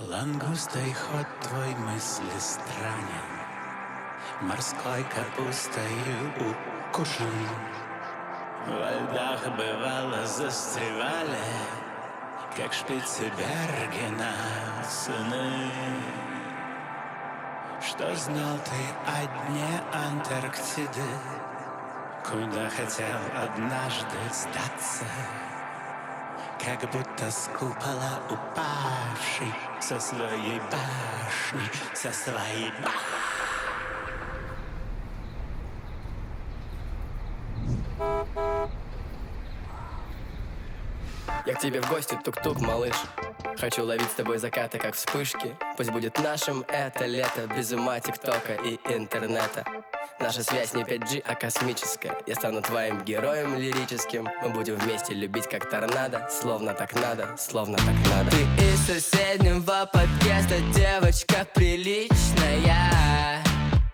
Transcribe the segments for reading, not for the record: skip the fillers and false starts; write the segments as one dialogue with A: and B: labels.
A: Лангустой ход твой мысли странен, морской капустою укушен. Во льдах бывало застревали, как шпицы Бергена сыны. Что знал ты о дне Антарктиды, куда хотел однажды сдаться? Как будто с купола упавший со своей башни, со своей башни.
B: Я к тебе в гости, тук-тук, малыш. Хочу ловить с тобой закаты, как вспышки. Пусть будет нашим это лето, без ума тиктока и интернета. Наша связь не 5G, а космическая. Я стану твоим героем лирическим. Мы будем вместе любить как торнадо. Словно так надо, словно так надо. Ты из соседнего подъезда, девочка приличная.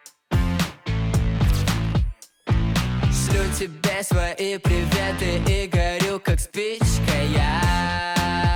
B: Шлю тебе свои приветы и горю как спичка я.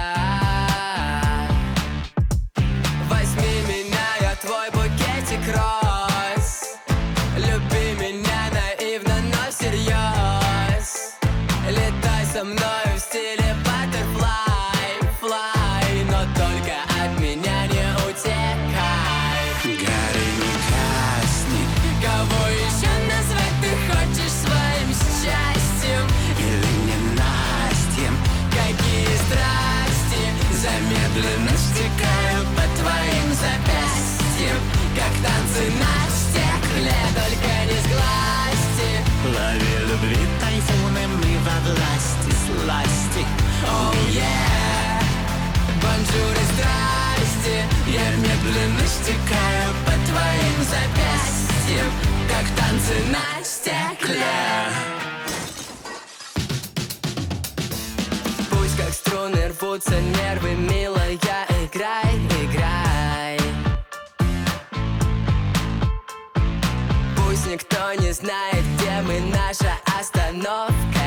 B: Возьми меня, я твой букетик роз. Люби меня наивно, но всерьез. Летай со мной в стиле butterfly, fly, но только от меня не утекай.
A: Гори, не касни.
B: Кого еще назвать ты хочешь своим счастьем?
A: Или ненастьем?
B: Какие страсти замедленно стекают по твоим запястьям, как танцы на стекле, только не сглазьте.
A: Лови любви тайфуны, мы во власти сласти.
B: Oh yeah, бонжур и здрасте. Я медленно стекаю по твоим запястьям, как танцы на стекле. Пусть как струны рвутся нервы, милая, играй, играй. Пусть никто не знает, где мы, наша остановка,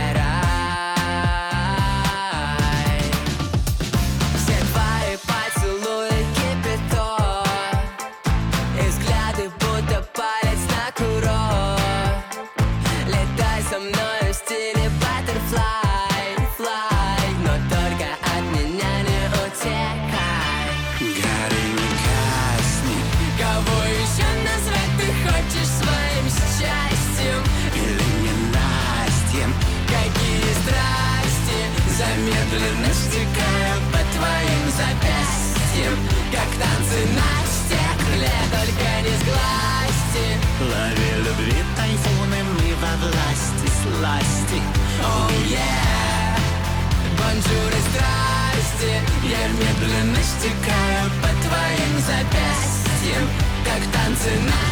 B: рай. Все твои поцелуи кипяток, и взгляды будто палец на курок. Летай со мной в стиле butterfly, fly, но только от меня не утекай.
A: Гори, не касни.
B: Кого еще назвать ты хочешь своим счастьем?
A: Или ненастьем?
B: Какие страсти замедленно стекают по твоим запястьям, как танцы на стекле, только не сглазьте.
A: Лови любви тайфуны, мы во власти сласти.
B: Oh yeah, бонжур и здрасте. Я медленно стекаю по твоим запястьям, как танцы на